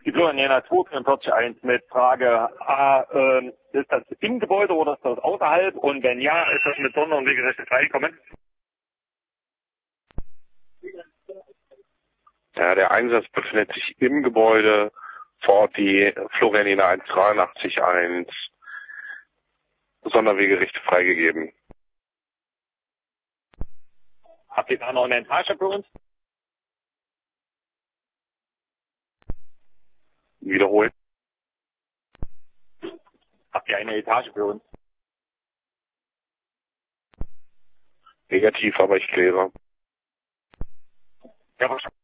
Die Florianer 2441 mit Frage A, ist das im Gebäude oder ist das außerhalb? Und wenn ja, ist das mit Sonder- und Wegerechte freigekommen? Ja, der Einsatz befindet sich im Gebäude, vor Ort die Florianiner 1831, Sonderwegerichte freigegeben. Habt ihr da noch eine Etage für uns? Wiederholen. Habt ihr eine Etage für uns? Negativ, aber ich kläre. Ja,